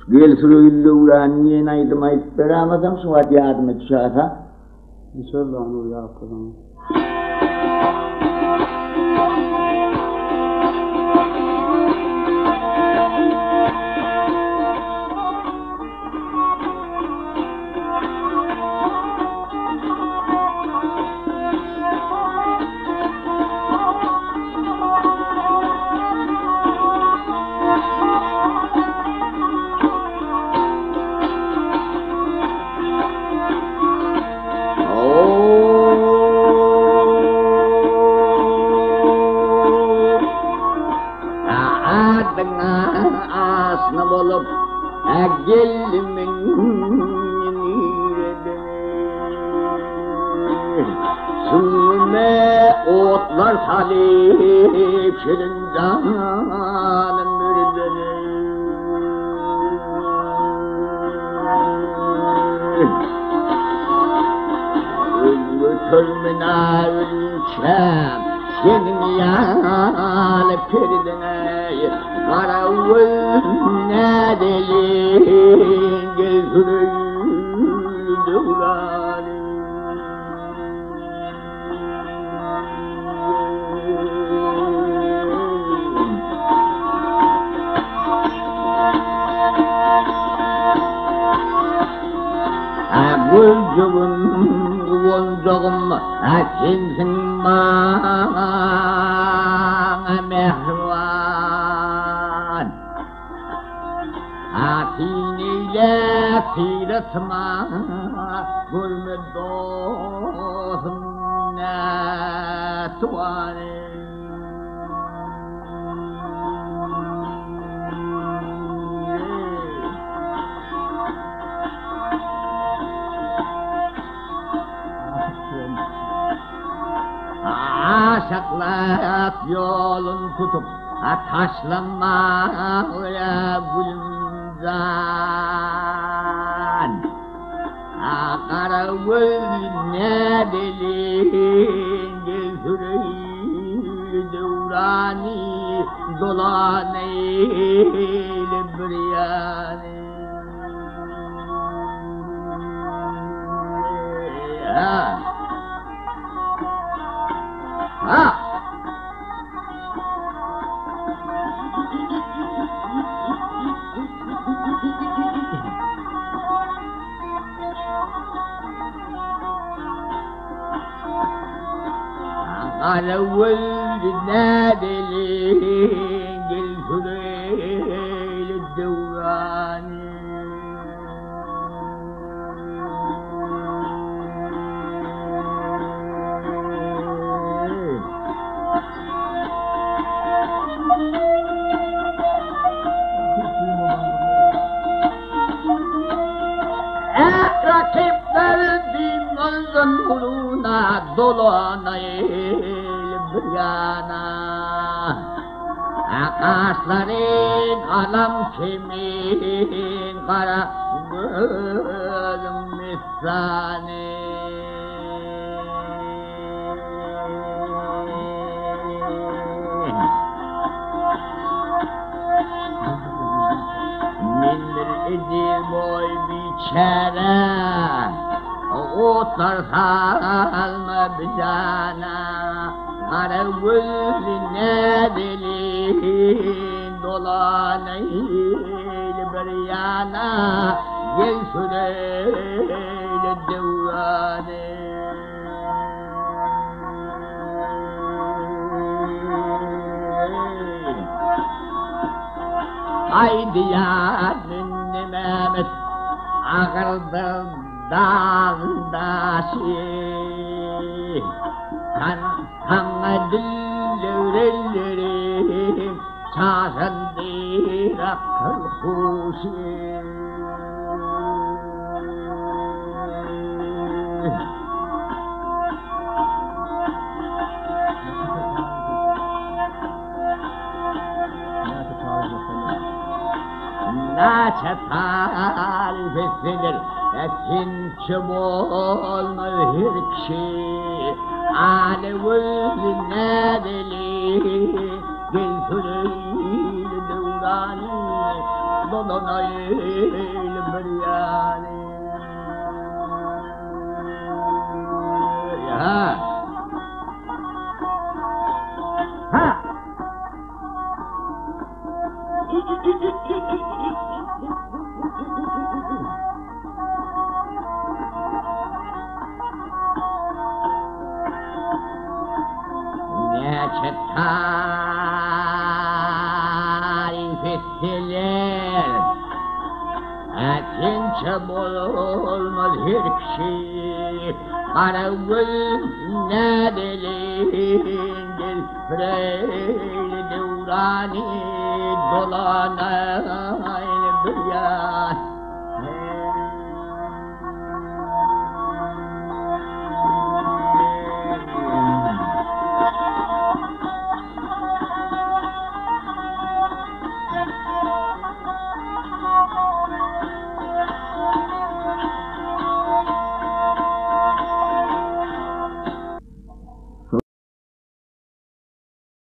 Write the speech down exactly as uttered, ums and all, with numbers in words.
Gel sürüyle uğran niye naydım ayıp beramazam şu at yardım et şu ata. İnşallah onu yapalım. Otlar salip şirin canım müridini Götürmüne ölçem senin yanı piridine Karavul ne delin gözünü ulanı Gülcüğün kıvılcığım sensin bana mehriban Atiniyle siretma gülme dostum ne tuvalim Aşıklar yolun tutup taşlanma ya gülümcan Karavul ne delin gözürü devrani dolan eyle biryani Ha Ha! Karavul ne delin gülsüreyle devrani Rakiplerim gözün buluna dolanayım bir yana Akaşların alam kimin kara gözüm misrani Mindir idi boy biçare Otlar salma bir cana Karavul ne delin dolanayım bir yana Gel süreyle devrani Haydi ya Ninni Mehmet ağırdır dağdaşı Kan kanı dillürellerim çağındır akıl huşu Naçe tarifesidir Ekinçi olmaz her kişi Alevül ne deli Gülsülü devrani dolanayım bir yani. Ha. Ha. Ne tarif ettiler, etince olmaz her kişi, kara göz ne delindir, freyli devrani dolanayım.